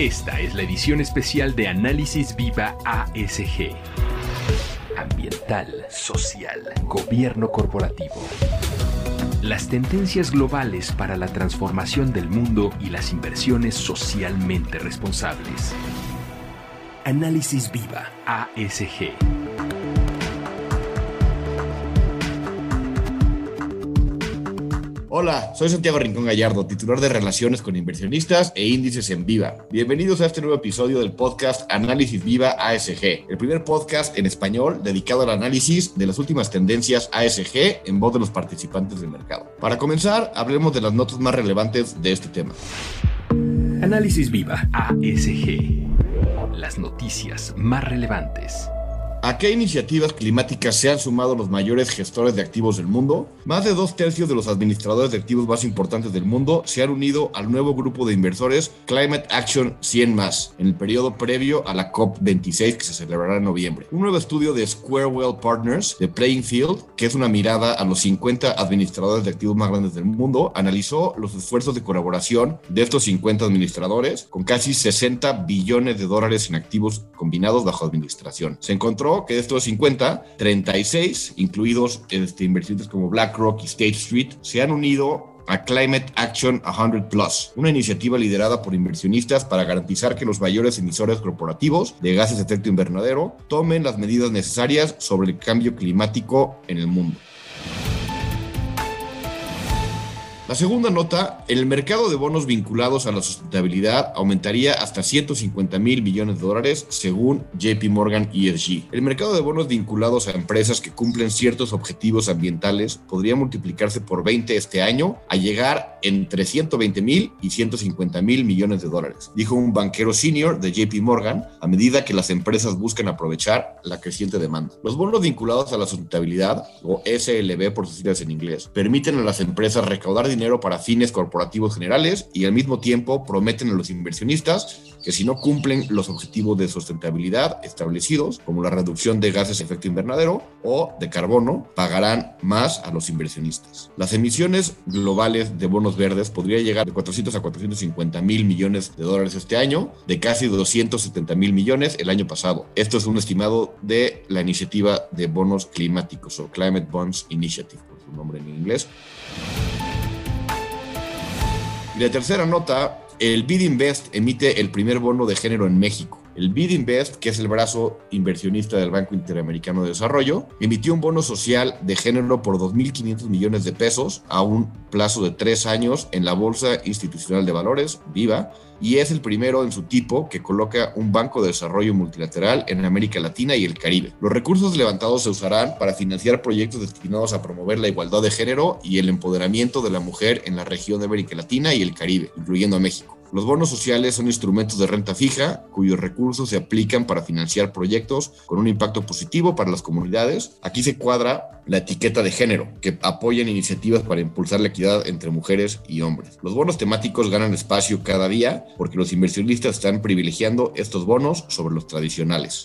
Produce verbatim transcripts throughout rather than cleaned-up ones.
Esta es la edición especial de Análisis Viva A S G. Ambiental, social, gobierno corporativo. Las tendencias globales para la transformación del mundo y las inversiones socialmente responsables. Análisis Viva A S G. Hola, soy Santiago Rincón Gallardo, titular de Relaciones con Inversionistas e Índices en Viva. Bienvenidos a este nuevo episodio del podcast Análisis Viva A S G, el primer podcast en español dedicado al análisis de las últimas tendencias A S G en voz de los participantes del mercado. Para comenzar, hablemos de las notas más relevantes de este tema. Análisis Viva A S G. Las noticias más relevantes. ¿A qué iniciativas climáticas se han sumado los mayores gestores de activos del mundo? Más de dos tercios de los administradores de activos más importantes del mundo se han unido al nuevo grupo de inversores Climate Action cien más, en el periodo previo a la COP veintiséis que se celebrará en noviembre. Un nuevo estudio de Squarewell Partners, de Playing Field, que es una mirada a los cincuenta administradores de activos más grandes del mundo, analizó los esfuerzos de colaboración de estos cincuenta administradores, con casi sesenta billones de dólares en activos combinados bajo administración. Se encontró que de estos cincuenta, treinta y seis, incluidos este, inversionistas como BlackRock y State Street, se han unido a Climate Action cien plus, una iniciativa liderada por inversionistas para garantizar que los mayores emisores corporativos de gases de efecto invernadero tomen las medidas necesarias sobre el cambio climático en el mundo. La segunda nota, el mercado de bonos vinculados a la sustentabilidad aumentaría hasta ciento cincuenta mil millones de dólares según J P Morgan E S G. El mercado de bonos vinculados a empresas que cumplen ciertos objetivos ambientales podría multiplicarse por veinte este año a llegar entre ciento veinte mil y ciento cincuenta mil millones de dólares, dijo un banquero senior de J P Morgan, a medida que las empresas buscan aprovechar la creciente demanda. Los bonos vinculados a la sustentabilidad, o S L B por sus siglas en inglés, permiten a las empresas recaudar dinero para fines corporativos generales y al mismo tiempo prometen a los inversionistas que si no cumplen los objetivos de sustentabilidad establecidos, como la reducción de gases de efecto invernadero o de carbono, pagarán más a los inversionistas. Las emisiones globales de bonos verdes podrían llegar de cuatrocientos a cuatrocientos cincuenta mil millones de dólares este año, de casi doscientos setenta mil millones el año pasado. Esto es un estimado de la iniciativa de bonos climáticos o Climate Bonds Initiative, por su nombre en inglés. Y la tercera nota, el BidInvest emite el primer bono de género en México. El BidInvest, que es el brazo inversionista del Banco Interamericano de Desarrollo, emitió un bono social de género por dos mil quinientos millones de pesos a un plazo de tres años en la Bolsa Institucional de Valores, Viva, y es el primero en su tipo que coloca un banco de desarrollo multilateral en América Latina y el Caribe. Los recursos levantados se usarán para financiar proyectos destinados a promover la igualdad de género y el empoderamiento de la mujer en la región de América Latina y el Caribe, incluyendo a México. Los bonos sociales son instrumentos de renta fija cuyos recursos se aplican para financiar proyectos con un impacto positivo para las comunidades. Aquí se cuadra la etiqueta de género, que apoyan iniciativas para impulsar la equidad entre mujeres y hombres. Los bonos temáticos ganan espacio cada día porque los inversionistas están privilegiando estos bonos sobre los tradicionales.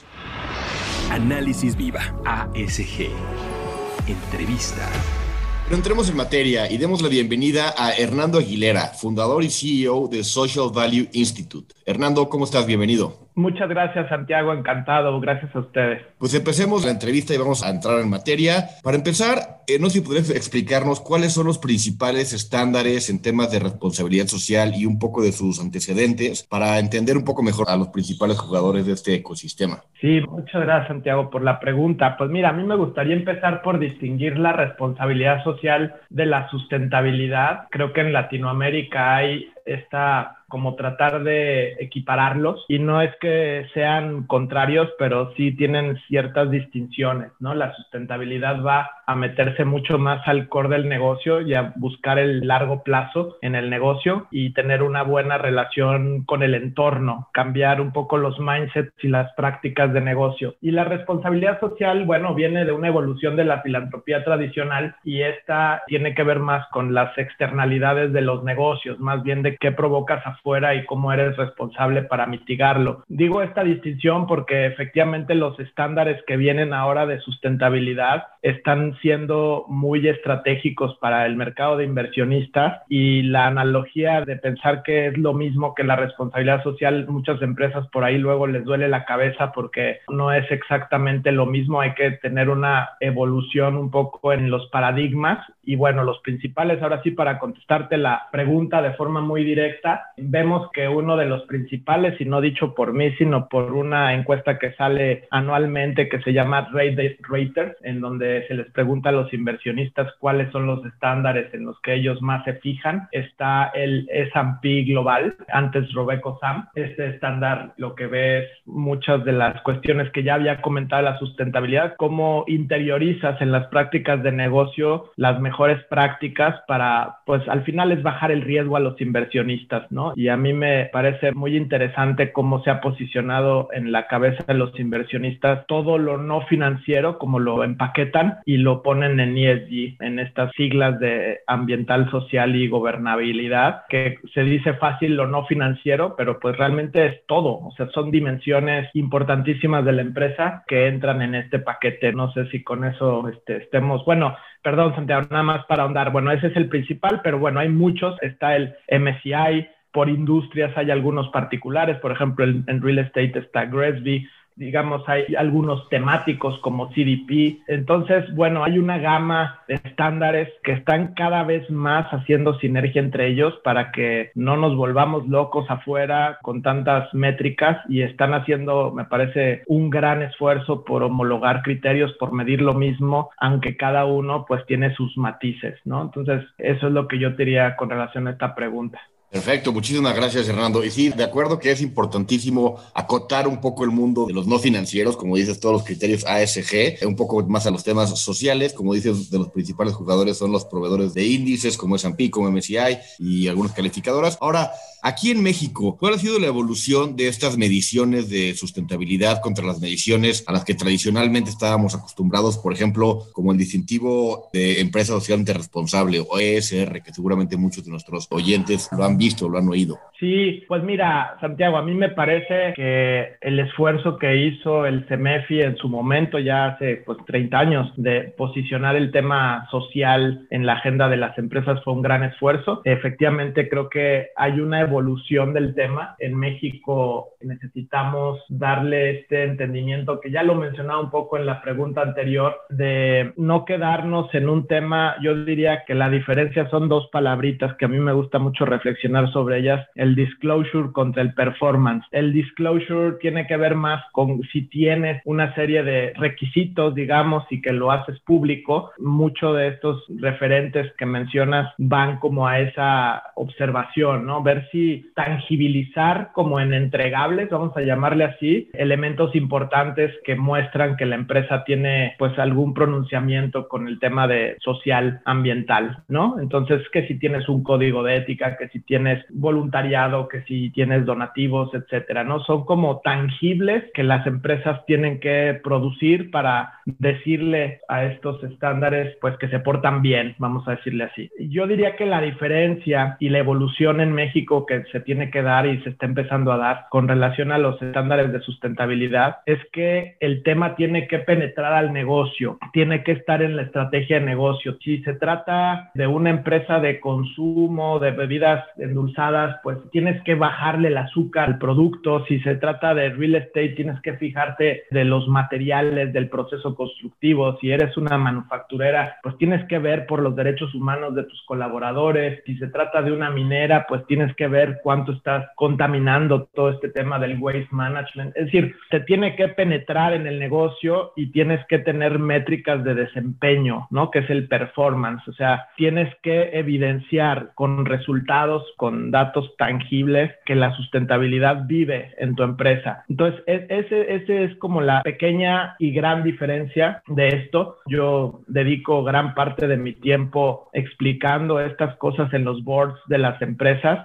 Análisis Viva A S G. Entrevista. Pero entremos en materia y demos la bienvenida a Hernando Aguilera, fundador y C E O de Social Value Institute. Hernando, ¿cómo estás? Bienvenido. Muchas gracias, Santiago. Encantado. Gracias a ustedes. Pues empecemos la entrevista y vamos a entrar en materia. Para empezar, eh, no sé si podrías explicarnos cuáles son los principales estándares en temas de responsabilidad social y un poco de sus antecedentes para entender un poco mejor a los principales jugadores de este ecosistema. Sí, muchas gracias, Santiago, por la pregunta. Pues mira, a mí me gustaría empezar por distinguir la responsabilidad social de la sustentabilidad. Creo que en Latinoamérica hay esta como tratar de equipararlos, y no es que sean contrarios, pero sí tienen ciertas distinciones, ¿no? La sustentabilidad va a meterse mucho más al core del negocio y a buscar el largo plazo en el negocio y tener una buena relación con el entorno, cambiar un poco los mindsets y las prácticas de negocio. Y la responsabilidad social, bueno, viene de una evolución de la filantropía tradicional, y esta tiene que ver más con las externalidades de los negocios, más bien de qué provocas afuera y cómo eres responsable para mitigarlo. Digo esta distinción porque efectivamente los estándares que vienen ahora de sustentabilidad están siendo muy estratégicos para el mercado de inversionistas, y la analogía de pensar que es lo mismo que la responsabilidad social, muchas empresas por ahí luego les duele la cabeza porque no es exactamente lo mismo. Hay que tener una evolución un poco en los paradigmas. Y bueno, los principales, ahora sí, para contestarte la pregunta de forma muy directa, vemos que uno de los principales, y no dicho por mí, sino por una encuesta que sale anualmente que se llama Raters, en donde se les pregunta a los inversionistas cuáles son los estándares en los que ellos más se fijan, está el S and P Global, antes RobecoSAM. Este estándar lo que ve es muchas de las cuestiones que ya había comentado, la sustentabilidad, cómo interiorizas en las prácticas de negocio las mejores mejores prácticas para, pues al final es bajar el riesgo a los inversionistas, ¿no? Y a mí me parece muy interesante cómo se ha posicionado en la cabeza de los inversionistas todo lo no financiero, como lo empaquetan y lo ponen en E S G, en estas siglas de ambiental, social y gobernabilidad, que se dice fácil lo no financiero, pero pues realmente es todo. O sea, son dimensiones importantísimas de la empresa que entran en este paquete. No sé si con eso este, estemos, bueno, perdón, Santiago, nada más para ahondar. Bueno, ese es el principal, pero bueno, hay muchos. Está el M S C I, por industrias hay algunos particulares, por ejemplo, en, en real estate está G R E S B, digamos, hay algunos temáticos como C D P. Entonces, bueno, hay una gama de estándares que están cada vez más haciendo sinergia entre ellos para que no nos volvamos locos afuera con tantas métricas, y están haciendo, me parece, un gran esfuerzo por homologar criterios, por medir lo mismo, aunque cada uno pues tiene sus matices, ¿no? Entonces, eso es lo que yo diría con relación a esta pregunta. Perfecto, muchísimas gracias, Hernando. Y sí, de acuerdo que es importantísimo acotar un poco el mundo de los no financieros, como dices, todos los criterios A S G, un poco más a los temas sociales. Como dices, de los principales jugadores son los proveedores de índices como S and P, como M S C I y algunas calificadoras. Ahora, aquí en México, ¿cuál ha sido la evolución de estas mediciones de sustentabilidad contra las mediciones a las que tradicionalmente estábamos acostumbrados? Por ejemplo, como el distintivo de empresa socialmente responsable, o E S R, que seguramente muchos de nuestros oyentes lo han visto, lo han oído. Sí, pues mira, Santiago, a mí me parece que el esfuerzo que hizo el CEMEFI en su momento, ya hace pues treinta años, de posicionar el tema social en la agenda de las empresas fue un gran esfuerzo. Efectivamente, creo que hay una evolución del tema. En México necesitamos darle este entendimiento, que ya lo mencionaba un poco en la pregunta anterior, de no quedarnos en un tema. Yo diría que la diferencia son dos palabritas que a mí me gusta mucho reflexionar sobre ellas: el disclosure contra el performance. El disclosure tiene que ver más con si tienes una serie de requisitos, digamos, y que lo haces público. Muchos de estos referentes que mencionas van como a esa observación, ¿no? Ver si tangibilizar como en entregables, vamos a llamarle así, elementos importantes que muestran que la empresa tiene pues algún pronunciamiento con el tema de social ambiental, ¿no? Entonces, que si tienes un código de ética, que si tienes voluntariado, que si tienes donativos, etcétera, ¿no? Son como tangibles que las empresas tienen que producir para decirle a estos estándares, pues, que se portan bien, vamos a decirle así. Yo diría que la diferencia y la evolución en México que se tiene que dar y se está empezando a dar con relación a los estándares de sustentabilidad es que el tema tiene que penetrar al negocio, tiene que estar en la estrategia de negocio. Si se trata de una empresa de consumo, de bebidas endulzadas, pues tienes que bajarle el azúcar al producto. Si se trata de real estate, tienes que fijarte de los materiales, del proceso constructivo. Si eres una manufacturera, pues tienes que ver por los derechos humanos de tus colaboradores. Si se trata de una minera, pues tienes que ver cuánto estás contaminando, todo este tema del waste management. Es decir, te tiene que penetrar en el negocio y tienes que tener métricas de desempeño, ¿no? Que es el performance. O sea, tienes que evidenciar con resultados, con datos tangibles, que la sustentabilidad vive en tu empresa. Entonces, ese, ese es como la pequeña y gran diferencia de esto. Yo dedico gran parte de mi tiempo explicando estas cosas en los boards de las empresas, porque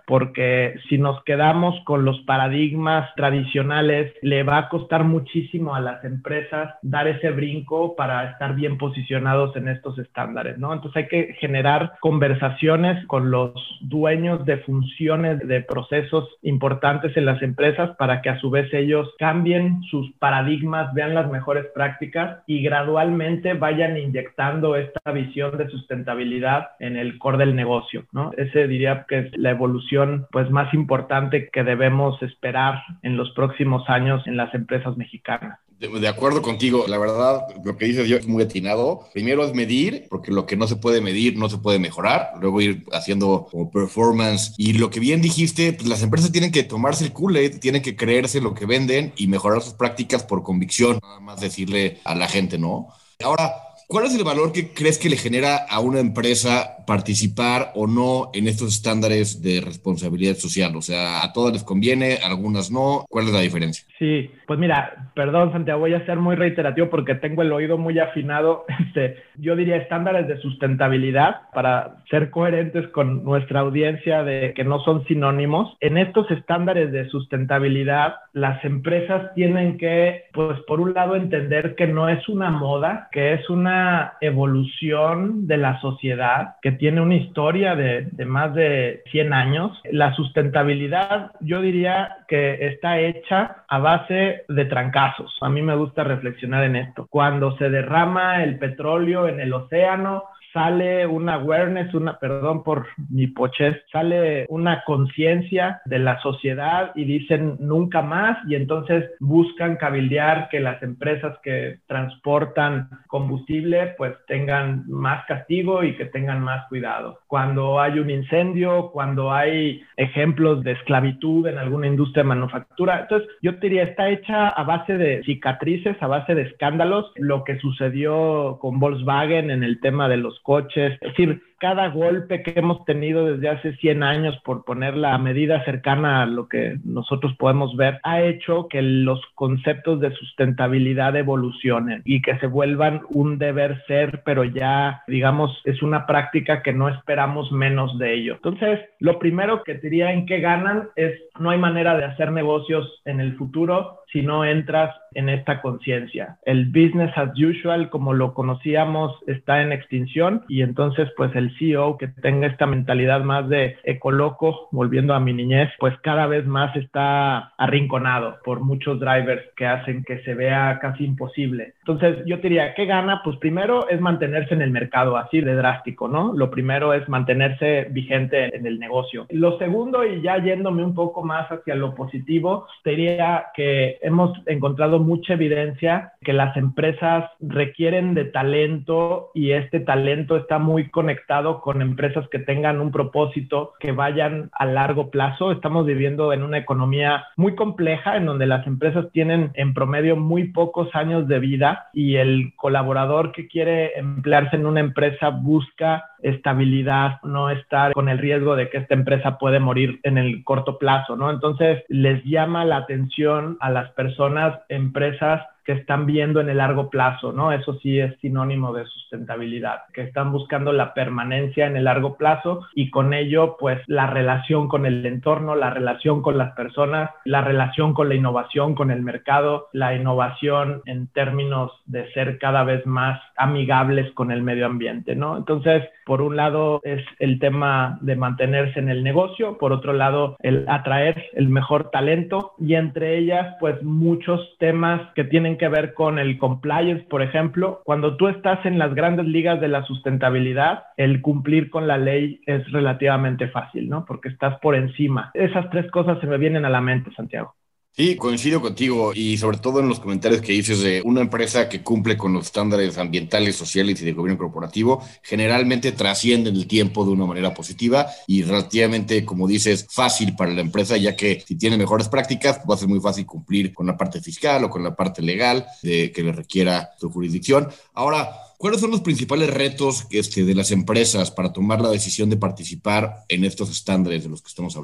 que si nos quedamos con los paradigmas tradicionales, le va a costar muchísimo a las empresas dar ese brinco para estar bien posicionados en estos estándares, ¿no? Entonces hay que generar conversaciones con los dueños de funciones, de procesos importantes en las empresas para que a su vez ellos cambien sus paradigmas, vean las mejores prácticas y gradualmente vayan inyectando esta visión de sustentabilidad en el core del negocio, ¿no? Ese diría que es la evolución pues más importante que debemos esperar en los próximos años en las empresas mexicanas. De, de acuerdo contigo, la verdad, lo que dices yo es muy atinado. Primero es medir, porque lo que no se puede medir no se puede mejorar. Luego ir haciendo como performance. Y lo que bien dijiste, pues las empresas tienen que tomarse el Kool-Aid, tienen que creerse lo que venden y mejorar sus prácticas por convicción, nada más decirle a la gente, ¿no? Ahora, ¿cuál es el valor que crees que le genera a una empresa participar o no en estos estándares de responsabilidad social? O sea, ¿a todas les conviene, a algunas no? ¿Cuál es la diferencia? Sí, pues mira, perdón, Santiago, voy a ser muy reiterativo porque tengo el oído muy afinado. Este, yo diría estándares de sustentabilidad para ser coherentes con nuestra audiencia de que no son sinónimos. En estos estándares de sustentabilidad, las empresas tienen que, pues por un lado, entender que no es una moda, que es una evolución de la sociedad, que tiene una historia de, de más de cien años. La sustentabilidad, yo diría que está hecha a base de trancazos. A mí me gusta reflexionar en esto. Cuando se derrama el petróleo en el océano, sale una awareness, una, perdón por mi pochez, sale una conciencia de la sociedad y dicen nunca más, y entonces buscan cabildear que las empresas que transportan combustible pues tengan más castigo y que tengan más cuidado. Cuando hay un incendio, cuando hay ejemplos de esclavitud en alguna industria de manufactura, entonces yo te diría, está hecha a base de cicatrices, a base de escándalos, lo que sucedió con Volkswagen en el tema de los coches, es decir, cada golpe que hemos tenido desde hace cien años, por poner la medida cercana a lo que nosotros podemos ver, ha hecho que los conceptos de sustentabilidad evolucionen y que se vuelvan un deber ser, pero ya, digamos, es una práctica que no esperamos menos de ello. Entonces, lo primero que diría en qué ganan es, no hay manera de hacer negocios en el futuro si no entras en esta conciencia. El business as usual, como lo conocíamos, está en extinción, y entonces pues el C E O que tenga esta mentalidad más de ecoloco, volviendo a mi niñez, pues cada vez más está arrinconado por muchos drivers que hacen que se vea casi imposible. Entonces yo diría, ¿qué gana? Pues primero es mantenerse en el mercado, así de drástico, ¿no? Lo primero es mantenerse vigente en el negocio. Lo segundo, y ya yéndome un poco más hacia lo positivo, diría que hemos encontrado mucha evidencia que las empresas requieren de talento, y este talento está muy conectado con empresas que tengan un propósito, que vayan a largo plazo. Estamos viviendo en una economía muy compleja en donde las empresas tienen en promedio muy pocos años de vida, y el colaborador que quiere emplearse en una empresa busca estabilidad, no estar con el riesgo de que esta empresa puede morir en el corto plazo, ¿no? Entonces les llama la atención a las personas, empresas que están viendo en el largo plazo, ¿no? Eso sí es sinónimo de sustentabilidad, que están buscando la permanencia en el largo plazo, y con ello, pues, la relación con el entorno, la relación con las personas, la relación con la innovación, con el mercado, la innovación en términos de ser cada vez más amigables con el medio ambiente, ¿no? Entonces, por un lado es el tema de mantenerse en el negocio, por otro lado el atraer el mejor talento, y entre ellas pues muchos temas que tienen que ver con el compliance, por ejemplo. Cuando tú estás en las grandes ligas de la sustentabilidad, el cumplir con la ley es relativamente fácil, ¿no? Porque estás por encima. Esas tres cosas se me vienen a la mente, Santiago. Sí, coincido contigo, y sobre todo en los comentarios que dices de una empresa que cumple con los estándares ambientales, sociales y de gobierno corporativo, generalmente trasciende en el tiempo de una manera positiva y relativamente, como dices, fácil para la empresa, ya que si tiene mejores prácticas va a ser muy fácil cumplir con la parte fiscal o con la parte legal de que le requiera su jurisdicción. Ahora, ¿cuáles son los principales retos este, de las empresas para tomar la decisión de participar en estos estándares de los que estamos hablando?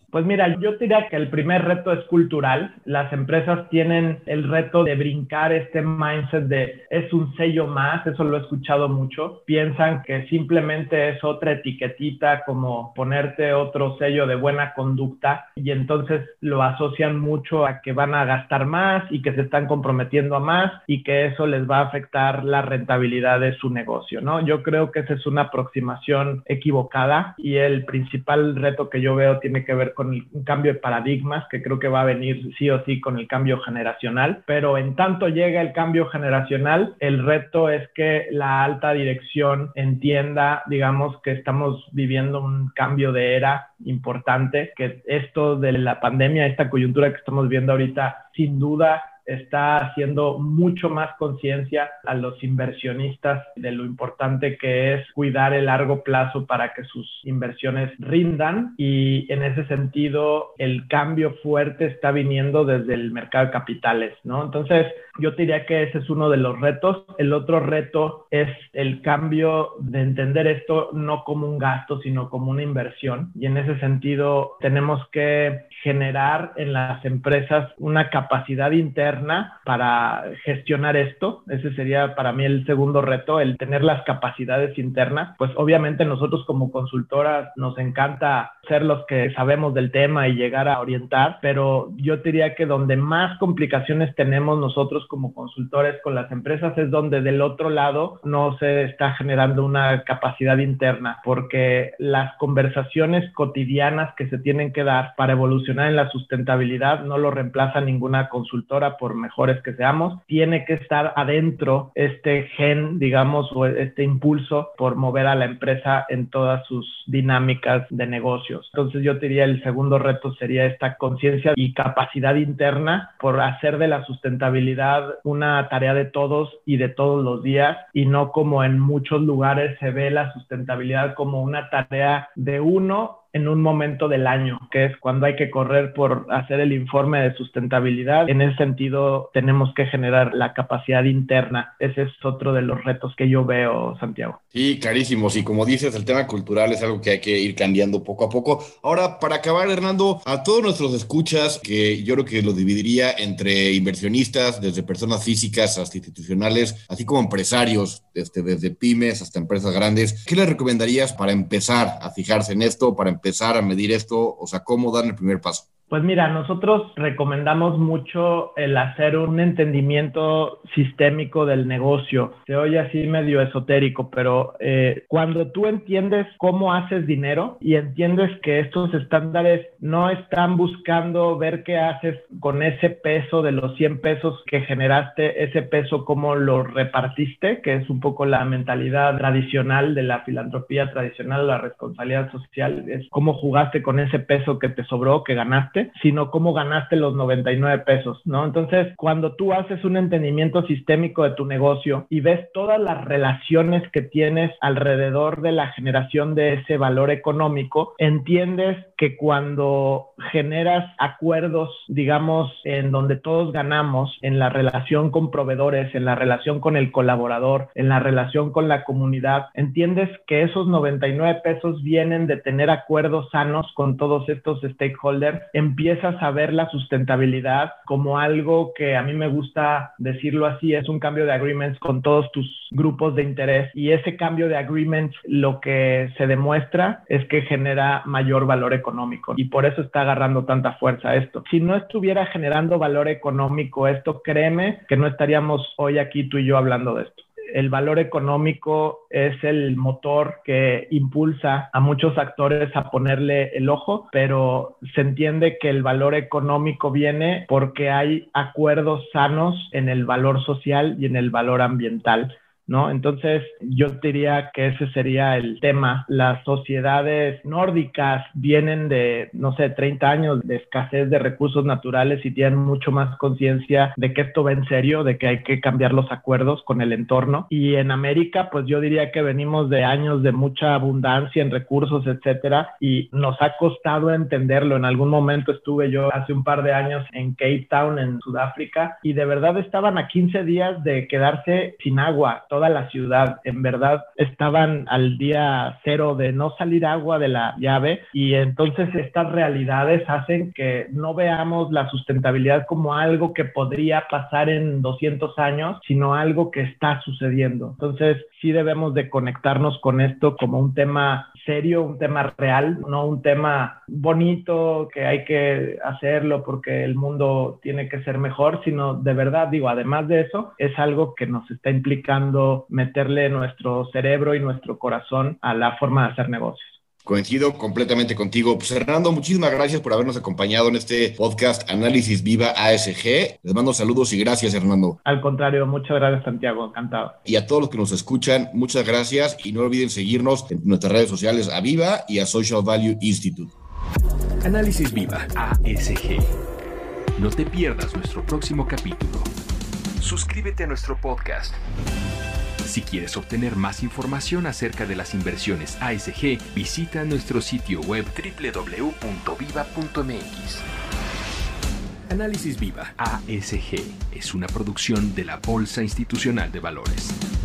Pues mira, yo diría que el primer reto es cultural. Las empresas tienen el reto de brincar este mindset de es un sello más, eso lo he escuchado mucho. Piensan que simplemente es otra etiquetita, como ponerte otro sello de buena conducta, y entonces lo asocian mucho a que van a gastar más y que se están comprometiendo a más y que eso les va a afectar la rentabilidad de su negocio, ¿no? Yo creo que esa es una aproximación equivocada y el principal reto que yo veo tiene que ver con el, un cambio de paradigmas que creo que va a venir sí o sí con el cambio generacional, pero en tanto llega el cambio generacional, el reto es que la alta dirección entienda, digamos, que estamos viviendo un cambio de era importante, que esto de la pandemia, esta coyuntura que estamos viendo ahorita, sin duda está haciendo mucho más conciencia a los inversionistas de lo importante que es cuidar el largo plazo para que sus inversiones rindan, y en ese sentido el cambio fuerte está viniendo desde el mercado de capitales, ¿no? Entonces yo diría que ese es uno de los retos. El otro reto es el cambio de entender esto no como un gasto, sino como una inversión, y en ese sentido tenemos que generar en las empresas una capacidad interna para gestionar esto. Ese sería para mí el segundo reto, el tener las capacidades internas. Pues obviamente nosotros como consultoras nos encanta ser los que sabemos del tema y llegar a orientar, pero yo diría que donde más complicaciones tenemos nosotros como consultores con las empresas es donde del otro lado no se está generando una capacidad interna, porque las conversaciones cotidianas que se tienen que dar para evolucionar en la sustentabilidad no lo reemplaza ninguna consultora, por mejores que seamos. Tiene que estar adentro este gen, digamos, o este impulso por mover a la empresa en todas sus dinámicas de negocios. Entonces yo diría el segundo reto sería esta conciencia y capacidad interna por hacer de la sustentabilidad una tarea de todos y de todos los días, y no como en muchos lugares se ve la sustentabilidad como una tarea de uno en un momento del año, que es cuando hay que correr por hacer el informe de sustentabilidad. En ese sentido, tenemos que generar la capacidad interna. Ese es otro de los retos que yo veo, Santiago. Sí, clarísimo. Y como dices, el tema cultural es algo que hay que ir cambiando poco a poco. Ahora, para acabar, Hernando, a todos nuestros escuchas, que yo creo que lo dividiría entre inversionistas, desde personas físicas hasta institucionales, así como empresarios, desde, desde pymes hasta empresas grandes, ¿qué les recomendarías para empezar a fijarse en esto, para empezar a medir esto? O sea, ¿cómo dar el primer paso? Pues mira, nosotros recomendamos mucho el hacer un entendimiento sistémico del negocio. Se oye así medio esotérico, pero eh, cuando tú entiendes cómo haces dinero y entiendes que estos estándares no están buscando ver qué haces con ese peso de los cien pesos que generaste, ese peso cómo lo repartiste, que es un poco la mentalidad tradicional de la filantropía tradicional, la responsabilidad social, es cómo jugaste con ese peso que te sobró, que ganaste, sino cómo ganaste los noventa y nueve pesos, ¿no? Entonces, cuando tú haces un entendimiento sistémico de tu negocio y ves todas las relaciones que tienes alrededor de la generación de ese valor económico, entiendes que cuando generas acuerdos, digamos, en donde todos ganamos, en la relación con proveedores, en la relación con el colaborador, en la relación con la comunidad, entiendes que esos noventa y nueve pesos vienen de tener acuerdos sanos con todos estos stakeholders. Empiezas a ver la sustentabilidad como algo que a mí me gusta decirlo así, es un cambio de agreements con todos tus grupos de interés, y ese cambio de agreements lo que se demuestra es que genera mayor valor económico, y por eso está agarrando tanta fuerza esto. Si no estuviera generando valor económico esto, créeme que no estaríamos hoy aquí tú y yo hablando de esto. El valor económico es el motor que impulsa a muchos actores a ponerle el ojo, pero se entiende que el valor económico viene porque hay acuerdos sanos en el valor social y en el valor ambiental, ¿no? Entonces, yo diría que ese sería el tema. Las sociedades nórdicas vienen de, no sé, treinta años de escasez de recursos naturales y tienen mucho más conciencia de que esto va en serio, de que hay que cambiar los acuerdos con el entorno. Y en América, pues yo diría que venimos de años de mucha abundancia en recursos, etcétera, y nos ha costado entenderlo. En algún momento estuve yo hace un par de años en Cape Town, en Sudáfrica, y de verdad estaban a quince días de quedarse sin agua. toda la ciudad en verdad estaban al día cero de no salir agua de la llave, y entonces estas realidades hacen que no veamos la sustentabilidad como algo que podría pasar en doscientos años, sino algo que está sucediendo. Entonces sí debemos de conectarnos con esto como un tema serio, un tema real, no un tema bonito que hay que hacerlo porque el mundo tiene que ser mejor, sino de verdad, digo, además de eso, es algo que nos está implicando meterle nuestro cerebro y nuestro corazón a la forma de hacer negocios. Coincido completamente contigo. Pues Hernando, muchísimas gracias por habernos acompañado en este podcast Análisis Viva A S G. Les mando saludos y gracias, Hernando. Al contrario, muchas gracias, Santiago. Encantado. Y a todos los que nos escuchan, muchas gracias y no olviden seguirnos en nuestras redes sociales a Viva y a Social Value Institute. Análisis Viva A S G. No te pierdas nuestro próximo capítulo. Suscríbete a nuestro podcast. Si quieres obtener más información acerca de las inversiones A S G, visita nuestro sitio web doble u doble u doble u punto viva punto m x. Análisis Viva A S G es una producción de la Bolsa Institucional de Valores.